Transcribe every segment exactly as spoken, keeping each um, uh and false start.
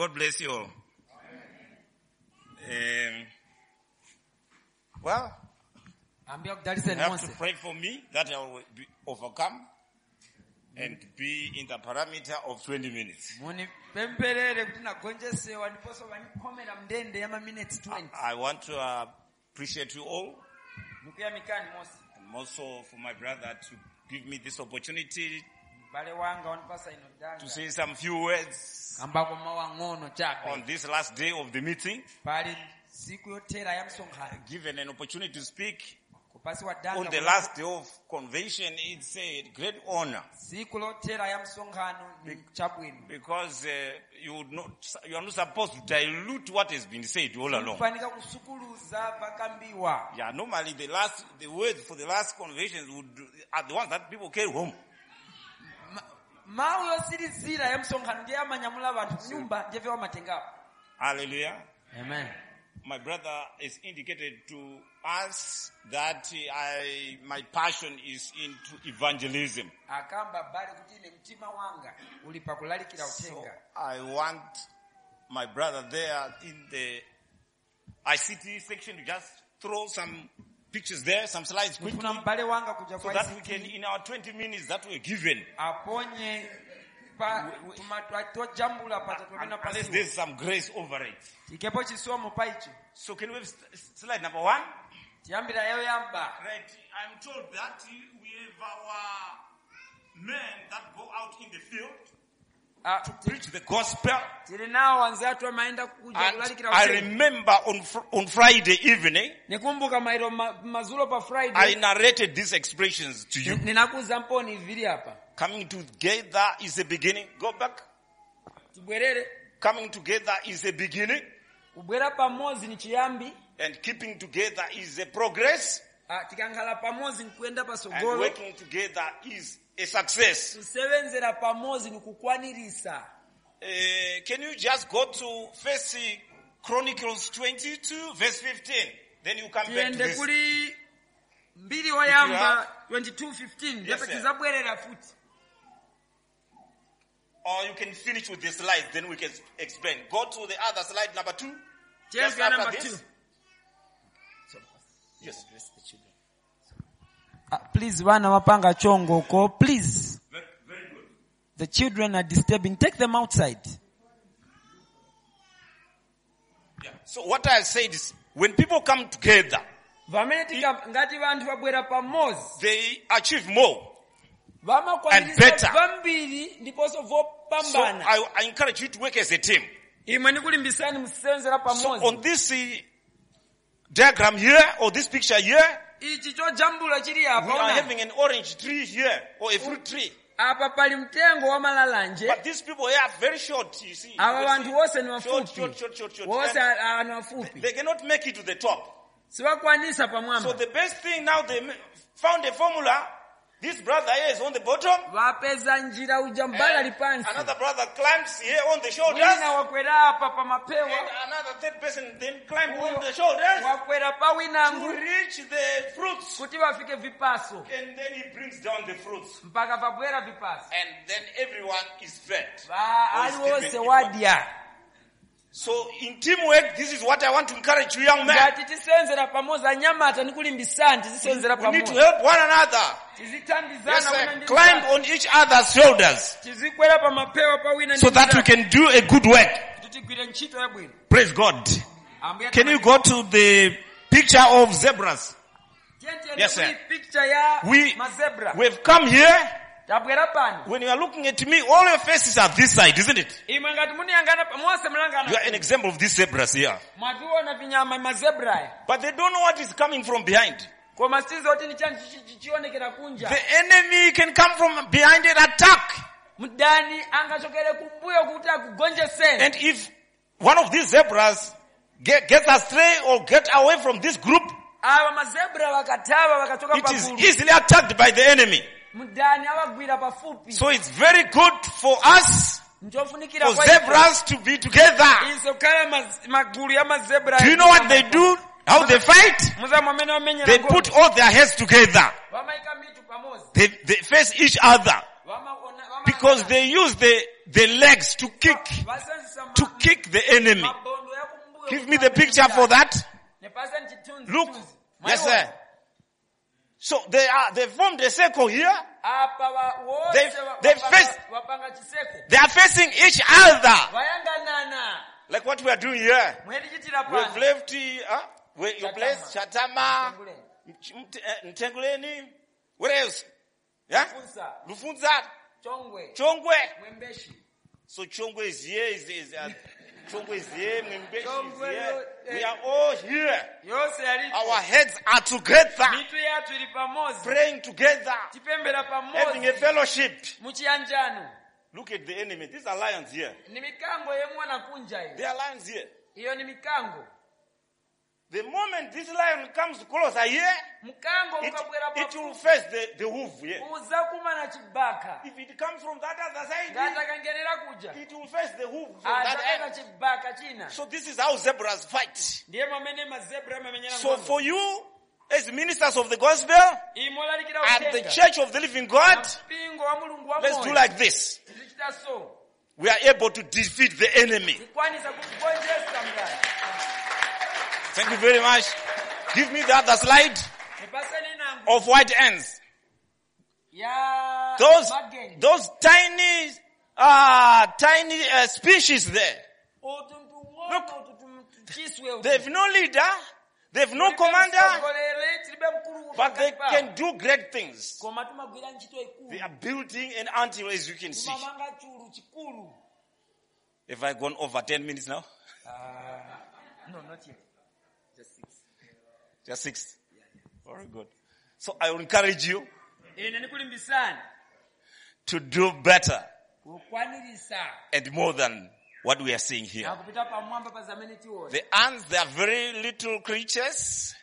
God bless you all. Um, well, you have to pray for me that I will be overcome and be in the parameter of twenty minutes. I want to uh, appreciate you all, and also for my brother to give me this opportunity to say some few words on this last day of the meeting. Given an opportunity to speak on the last day of convention, it's a great honor. Because uh, you, would not, you are not supposed to dilute what has been said all along. Yeah, normally the last, the words for the last conventions would, are the ones that people carry home. Hallelujah. Amen. My brother has indicated to us that I, my passion is into evangelism. So I want my brother there in the I C T section to just throw some pictures there, some slides quickly, so that we can, in our twenty minutes that we're given, unless there's some grace over it. So can we have slide number one? Right. I'm told that we have our men that go out in the field to preach the gospel. And I remember on on Friday evening, I narrated these expressions to you. Coming together is a beginning. Go back. Coming together is a beginning. And keeping together is a progress. And working together is a success. Uh, can you just go to First Chronicles twenty-two, verse fifteen? Then you come back to this. twenty-two fifteen. Yes, or you can finish with the slide, then we can explain. Go to the other slide, number two. Just after number this. two. Yes. Uh, please, wana wapanga chongo ko, please. Very, very good. The children are disturbing. Take them outside. Yeah. So what I said is, when people come together, they achieve more and better. So I, I encourage you to work as a team. So on this uh, diagram here, or this picture here, we are having an orange tree here, or a fruit tree. But these people here are very short, you see. Short, short, short, short, short. They, they cannot make it to the top. So the best thing now, they found a formula. This brother here is on the bottom. And another brother climbs here on the shoulders. And another third person then climbs on the shoulders to reach the fruits. And then he brings down the fruits. And then everyone is fed. So in teamwork, this is what I want to encourage you young men. We need to help one another. Yes, sir. Climb on each other's shoulders so that we can do a good work. Praise God. Can you go to the picture of zebras? Yes, sir. We, we've come here. When you are looking at me, all your faces are this side, isn't it? You are an example of these zebras here. But they don't know what is coming from behind. The enemy can come from behind and attack. And if one of these zebras get, gets astray or get away from this group, it is easily attacked by the enemy. So it's very good for us, for zebras to be together. Do you know what they do? How they fight? They put all their heads together. They, they face each other. Because they use the, the legs to kick, to kick the enemy. Give me the picture for that. Look. Yes, sir. So they are, they formed a circle here. They, they face, they are facing each other. Like what we are doing here. We've left, uh, where your place, Chatama, Ntenguleni. What else? Yeah? Lufunza. Chongwe. Chongwe. So Chongwe is here, is, is uh, Chongwe is here, Mwembeshi is here. We are all here. Our heads are together. Praying together. Having a fellowship. Look at the enemy. These are lions here. They are lions here. The moment this lion comes closer here, it, it will face the, the wolf here. If it comes from that other side, it will face the wolf from that end. So this is how zebras fight. So for you, as ministers of the gospel, at the Church of the Living God, let's do like this. We are able to defeat the enemy. Thank you very much. Give me the other slide of white ants. Those, those tiny, uh, tiny uh, species there. Look, they have no leader, they have no commander, but they can do great things. They are building an anthill, as you can see. Have I gone over ten minutes now? Uh, no, not yet. Just six. Just six? Very good. So I will encourage you to do better and more than what we are seeing here. The ants, they are very little creatures,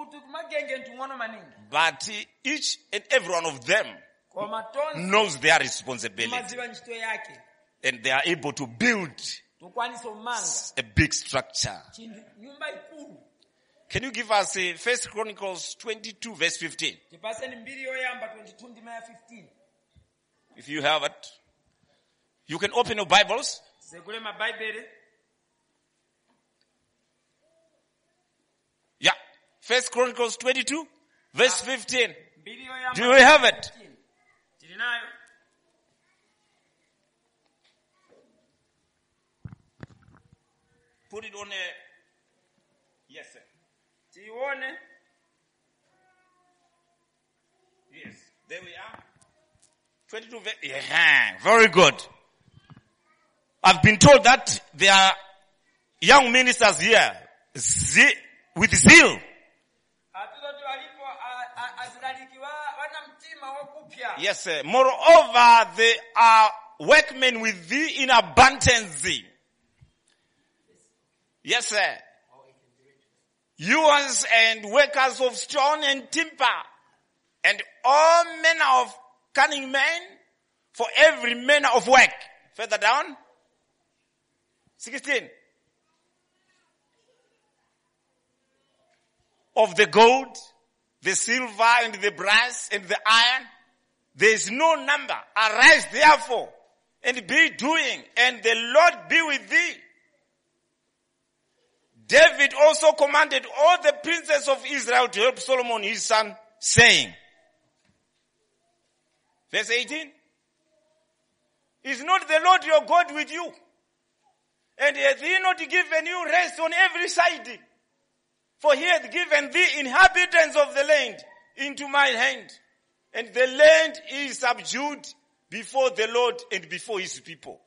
but each and every one of them knows their responsibility, and they are able to build a big structure. Can you give us uh, First Chronicles twenty-two verse fifteen? If you have it, you can open your Bibles. Yeah, First Chronicles twenty-two verse fifteen. Do you have it? Put it on a, yes sir. Yes, there we are. twenty-two, yeah, very good. I've been told that there are young ministers here ze- with zeal. Yes sir. Moreover, they are workmen with thee in abundance. Yes sir. Hewers and workers of stone and timber, and all manner of cunning men for every manner of work. Further down. sixteen. Of the gold, the silver, and the brass, and the iron, there is no number. Arise therefore, and be doing, and the Lord be with thee. David also commanded all the princes of Israel to help Solomon his son, saying, verse eighteen, is not the Lord your God with you? And hath he not given you rest on every side? For he hath given thee inhabitants of the land into my hand. And the land is subdued before the Lord and before his people.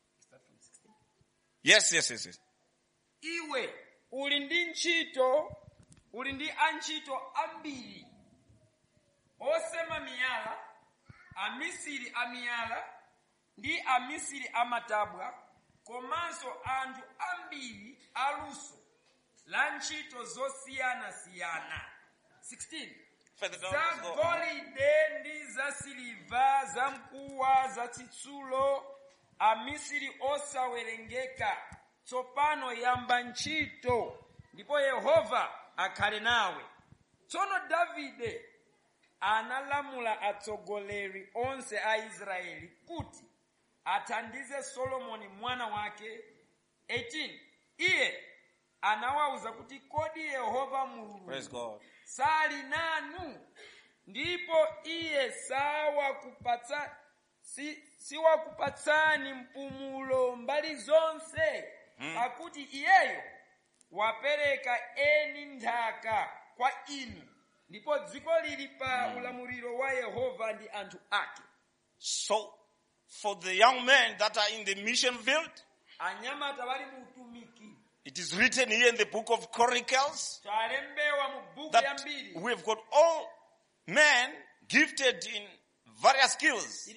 Yes, yes, yes, yes. Iwe. Uli ndi nchito, uli ndi anchito ambiri. Osema miyala, amisiri amiyala, ndi amisiri amatabwa, komanso anthu ambiri aluso, la nchito zosiyana siyana. sixteen. Za golide ndi za siliva, za mkuwa, za titsulo, amisiri osawerengeka. Tsopano yamba ntchito, ndipo Yehova akhale nawe. Tsono Davide analamula atsogoleri onse a Israeli kuti athandize Solomoni mwana wake eighteen. Iye anawauza kuti kodi Yehova Mulungu Praise God. sali nanu, ndipo iye sawa kupatsa si siwa kupatsani mpumulo mbali zonse, pakuti hmm. iyeyo wapereka eni nthaka kwa inu, ndipo dziko lili pa hmm. ulamuliro wa Yehova ndi anthu ake. So for the young men that are in the mission field, anyamata bali mu utumiki, it is written here in the book of Chronicles that we have got all men gifted in various skills.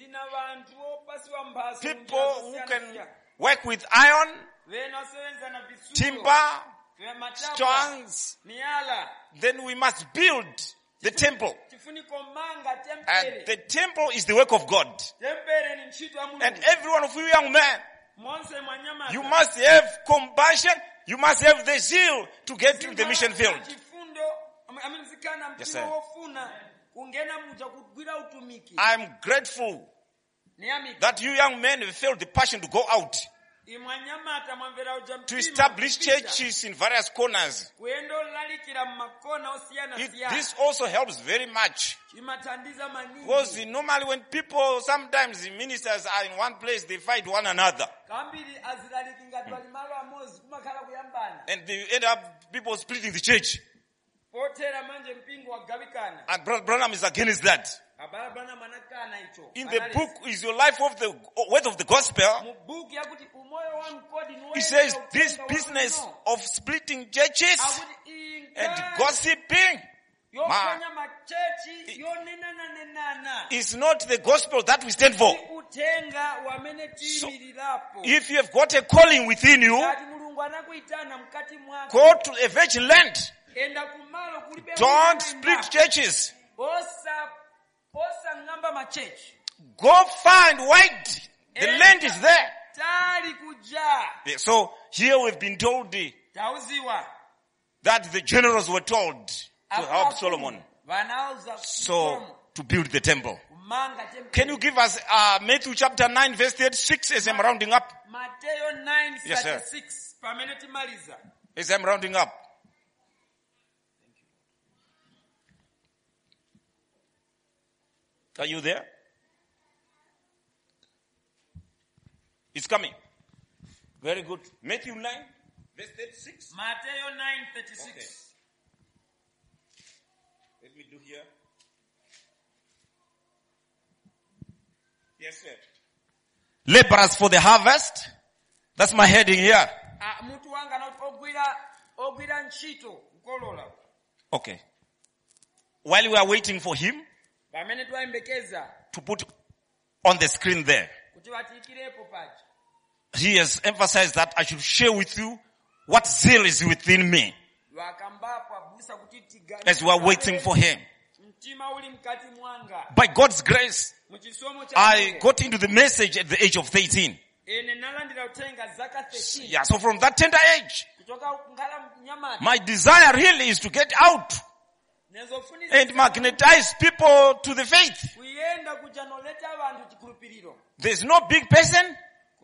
People who can work with iron, timber, stones. Then we must build the temple. And the temple is the work of God. And every one of you young men, you must have compassion. You must have the zeal to get to the mission field. Yes, sir. I'm grateful that you young men have felt the passion to go out to establish churches in various corners. It, this also helps very much. Because normally when people, sometimes the ministers are in one place, they fight one another. And they end up people splitting the church. And Brother Branham is against that. In the book is your life of the word of the gospel. He says this business of splitting churches and gossiping man, is not the gospel that we stand for. So, if you have got a calling within you, go to a virgin land. Don't split churches. Go find wide. The land is there. Yeah, so here we've been told the, that the generals were told to help Solomon. So to build the temple. Can you give us uh, Matthew chapter nine verse thirty-six as I'm rounding up? Matthew nine yes, sir. thirty-six. As I'm rounding up. Are you there? It's coming. Very good. Matthew nine, verse thirty-six. Matthew nine, thirty-six. Okay. Let me do here. Yes, sir. Laborers for the harvest. That's my heading here. Okay. While we are waiting for him to put on the screen there, he has emphasized that I should share with you what zeal is within me as we are waiting for him. By God's grace, I got into the message at the age of thirteen. Yeah, so from that tender age, my desire really is to get out and magnetize people to the faith. There's no big person.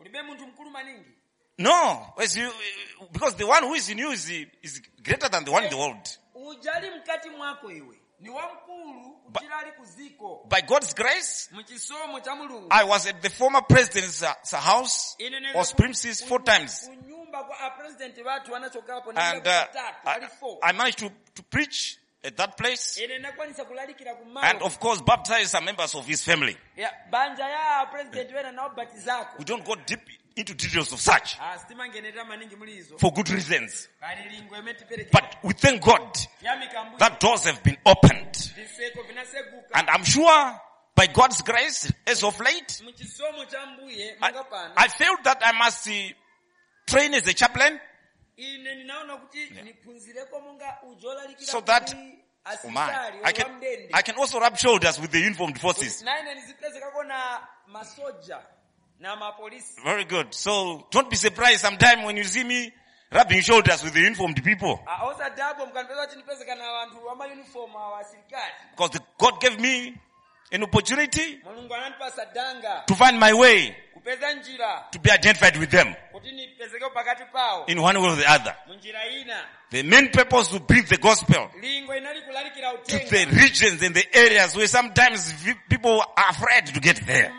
No, as you, because the one who is in you is, is greater than the one in the world. By, by God's grace, I was at the former president's uh, house, was premises four times. And uh, I, I managed to, to preach at that place. And of course, baptize some members of his family. We don't go deep into details of such. For good reasons. But we thank God that doors have been opened. And I'm sure by God's grace, as of late, I, I felt that I must uh, train as a chaplain. Yeah. So that oh my, I can I can also rub shoulders with the uniformed forces. Very good. So don't be surprised sometime when you see me rubbing shoulders with the uniformed people. Because the, God gave me an opportunity to find my way to be identified with them in one way or the other. The main purpose to bring the gospel to the regions and the areas where sometimes people are afraid to get there.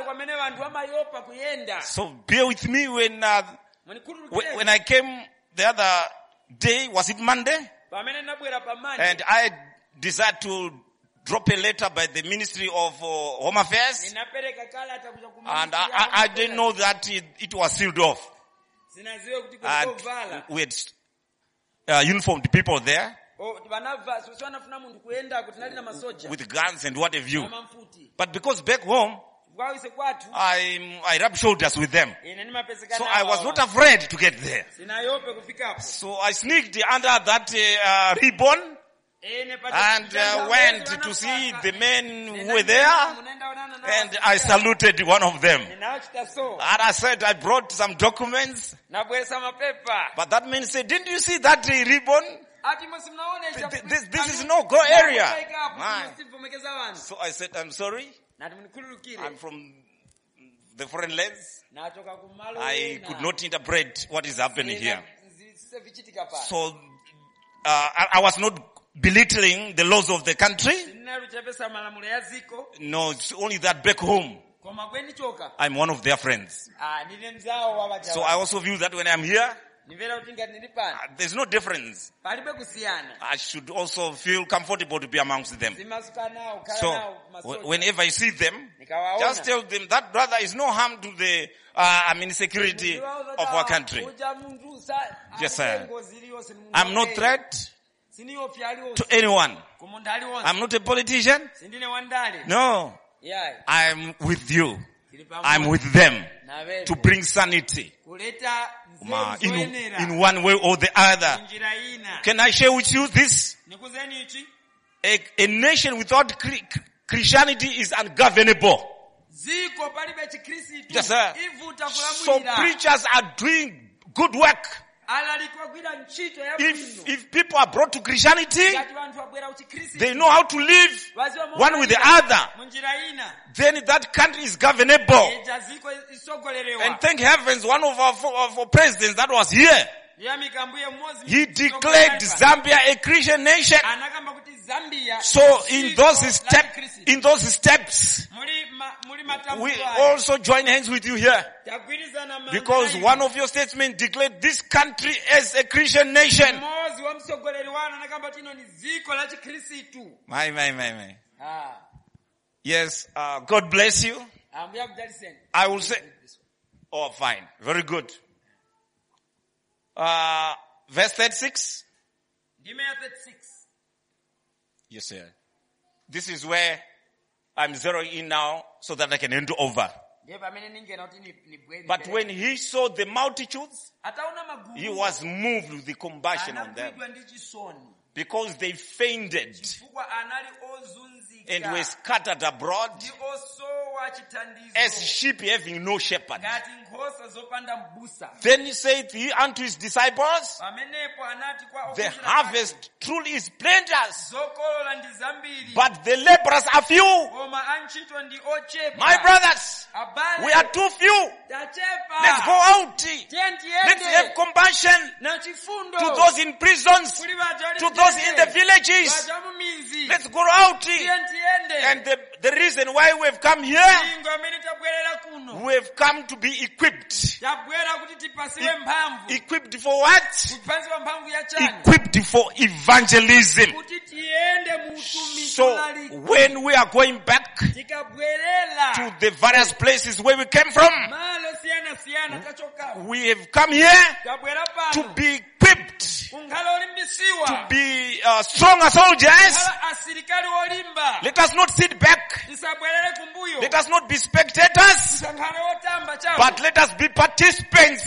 So bear with me when uh, when I came the other day, was it Monday? And I decided to drop a letter by the Ministry of uh, Home Affairs. And I, I, I didn't know that it, it was sealed off. And we had uh, uniformed people there with guns and what have you. But because back home, I, I rubbed shoulders with them. So I was not afraid to get there. So I sneaked under that uh, ribbon and uh, went to see the men who were there, and I saluted one of them. And I said I brought some documents. But that man said, didn't you see that uh, ribbon? This, this, this is no go area. Man. So I said, I'm sorry. I'm from the foreign lands. I could not interpret what is happening here. So uh, I, I was not belittling the laws of the country. No, it's only that back home I'm one of their friends. So I also view that when I'm here, uh, there's no difference. I should also feel comfortable to be amongst them. So whenever I see them, just tell them that brother is no harm to the uh, I mean security of our country. Yes, sir. I'm no threat to anyone. I'm not a politician. No. I'm with you. I'm with them to bring sanity in, in one way or the other. Can I share with you this? A, a nation without Christianity is ungovernable. Yes, sir. So preachers are doing good work. If, if people are brought to Christianity, they know how to live one with the other. Then that country is governable. And thank heavens, one of our, of our presidents that was here, he declared Zambia a Christian nation. So in those steps, in those steps, we also join hands with you here. Because one of your statements declared this country as a Christian nation. My, my, my, my. Yes, uh, God bless you. I will say, oh fine, very good. Uh, verse thirty-six. Yes, sir. This is where I'm zeroing in now so that I can hand over. But when he saw the multitudes, he was moved with the compassion on them. Because they fainted and were scattered abroad as sheep having no shepherd. Then he said he unto his disciples, the harvest truly is plenteous, but the laborers are few. My brothers, we are too few. Let's go out. Let's have compassion to those in prisons, to those in the villages. Let's go out. And the, the reason why we have come here, we have come to be equipped. E- equipped for what? Equipped for evangelism. So when we are going back to the various places where we came from, we have come here to be equipped, to be uh, stronger soldiers. Let us not sit back. Let us not be spectators, but let us be participants.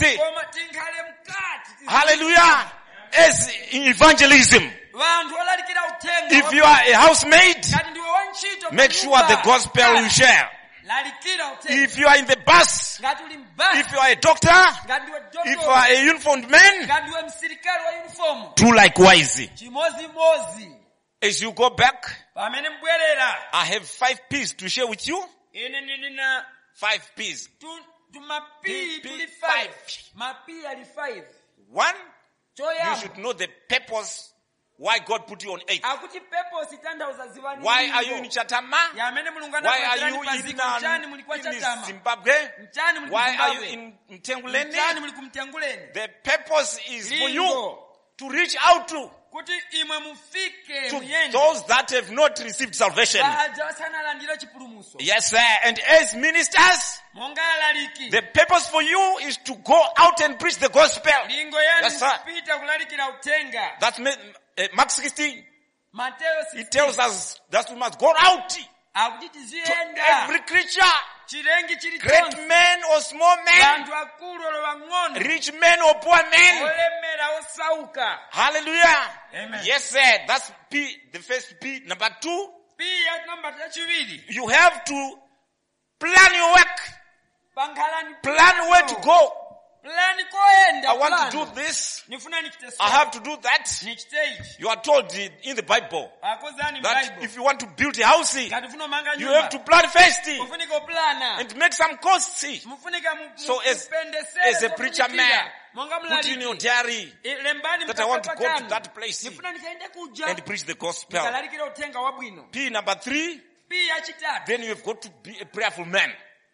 Hallelujah. As in evangelism. If you are a housemaid, make sure the gospel will share. If you are in the bus, if you are a doctor, if you are a uniformed man, do likewise. As you go back, I have five P's to share with you. Five P's. Tumapi tuli five. Mapi ali five. One, Choya. you should know the purpose why God put you on earth. Akuti purpose itanda uzaziwani. Why are you in Chatama? Ya mene mulungana Why are kwa you paziko in, mchani mulikuwa in Chatama. Zimbabwe? Mchani mulikuwa Why are you Zimbabwe. in Mtenguleni? Mchani mulikuwa Mtenguleni. The purpose is for you Lingo. to reach out to, Kuti imwe mufike to muyende. those that have not received salvation. Bahaja sana landira chipulumuso. Yes, sir. And as ministers, Mongala liki. the purpose for you is to go out and preach the gospel. Lingo yani Yes, sir. kupita kulalikira utenga. That's uh, Mark sixteen. Mateo sixteen. It tells us that we must go out Akuti to tizienda. every creature, Chirengi chiri great chonse. men or small men, Bantu akulu olo wang'ono. rich men or poor men. Olemera osauka. Hallelujah. Amen. Yes, sir. That's P, the first P. Number two, Pia namba chachivili. you have to plan your work. Bangalani Plan where to go. Plan koenda. I want plan. to do this. Nifuna nikite I have to do that. Nikite. You are told in the Bible Akozani that Bible. if you want to build a house, you Katufuna manga nyumba. have to plan first Mufuniko plana. and make some costs. Mufunika mu. So as, as a preacher man, put in your diary that I want to go to that place and preach the gospel. P number three, then you have got to be a prayerful man.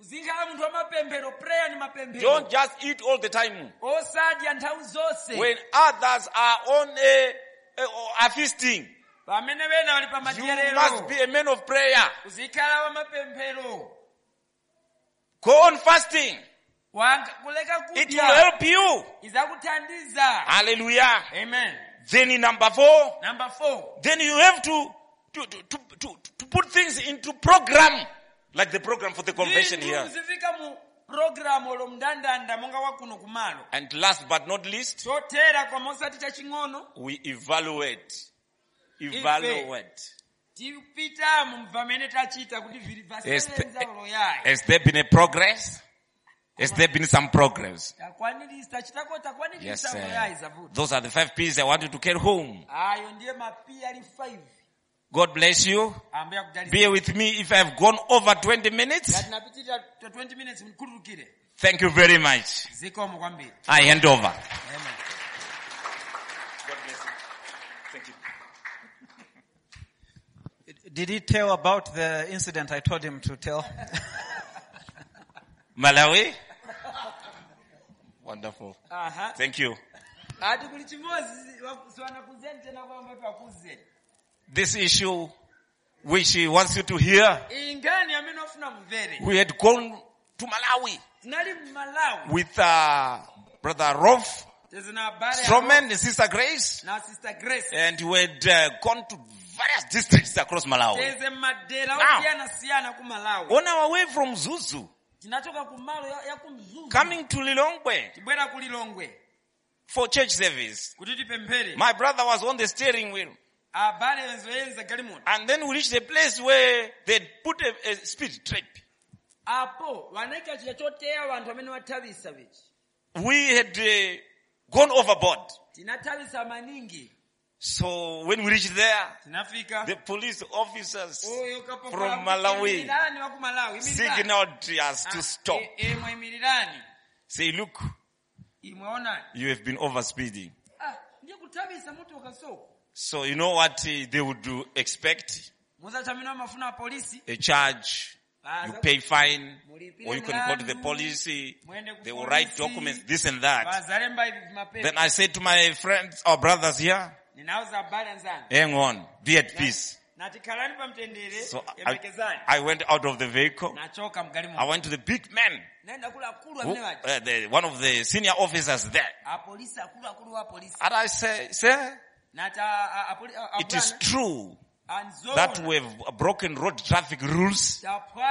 Don't just eat all the time. When others are on a, a, a feasting, you must be a man of prayer. Go on fasting. It will help you. Hallelujah. Amen. Then in number four, Number four. then you have to to, to, to, to, to put things into program, like the program for the convention here. And last but not least, we evaluate. Evaluate. Has, has there been a progress? Has there been some progress? Yes, sir. Those are the five P's I want you to carry home. God bless you. Bear with me if I have gone over twenty minutes. Thank you very much. I hand over. Amen. God bless you. Thank you. Did he tell about the incident I told him to tell? Malawi? Wonderful. Uh-huh. Thank you. This issue which he wants you to hear, we had gone to Malawi with uh, Brother Rolf Stroman and Sister Grace, and we had uh, gone to various districts across Malawi. Now, on our way from Zuzu, coming to Lilongwe for church service, my brother was on the steering wheel. And then we reached a place where they put a, a speed trap. We had uh, gone overboard. So when we reached there, the police officers from Malawi signaled us to stop. Say, look, you have been overspeeding. So you know what uh, they would do, expect? A charge, you pay fine, or you can go to the police, they will write documents, this and that. Then I said to my friends or brothers here, hang on, be at peace. So I, I went out of the vehicle. I went to the big man, who, uh, the, one of the senior officers there. And I said, sir, it is true that we have broken road traffic rules,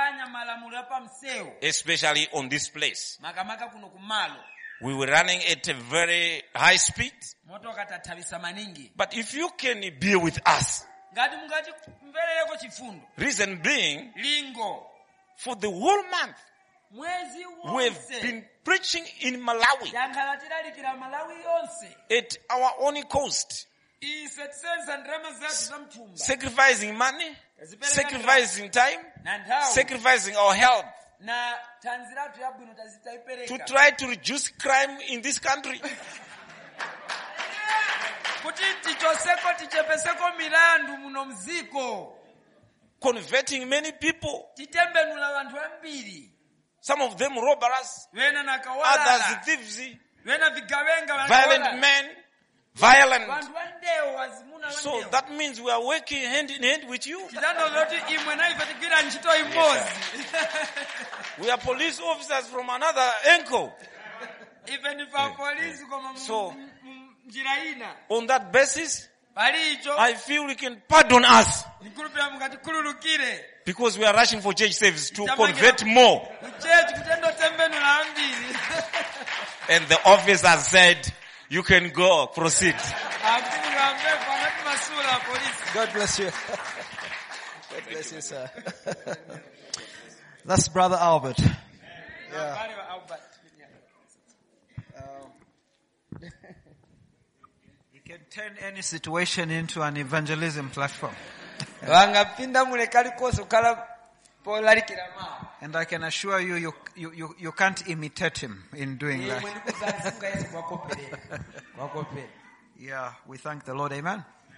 especially on this place. We were running at a very high speed. But if you can be with us, reason being, for the whole month, we have been preaching in Malawi at our own coast. Sacrificing money, sacrificing time, sacrificing our health na tanziratu yabwino to tazitaipereka try to reduce crime in this country. kuti tichoseko tichepeseko milandu muno mziko, Converting many people. titembenula vanthu ambiri, Some of them robbers, wena others nakawalala, thieves, wena vigawenga violent men, violent. vanthu vandewo wazimuna So vandewo. that means we are working hand in hand with you. Chitando kuti imwe na ife tigwira ntchito imodzi. We are police officers from another angle. Ife ni pa polisi koma mu- So- mu- mu- njira ina. On that basis, Palicho I feel we can pardon us nikulupira mukatikhululukire. because we are rushing for church service to convert more. Kuchechi kutendo tembenula ambiri. And the officer said, you can go, proceed. Akulu ngambepo anati masula a polisi. God bless you. God bless you, sir. That's Brother Albert. Yeah. Bali wa Albert. He can turn any situation into an evangelism platform. Wangapinda mule kalikoso kala polalikira mawa. And I can assure you, you, you, you, you can't imitate him in doing Yemwe that. ndikuzazifunga Yesu kwakopelera. Kwakopelera. Yeah, we thank the Lord. Amen.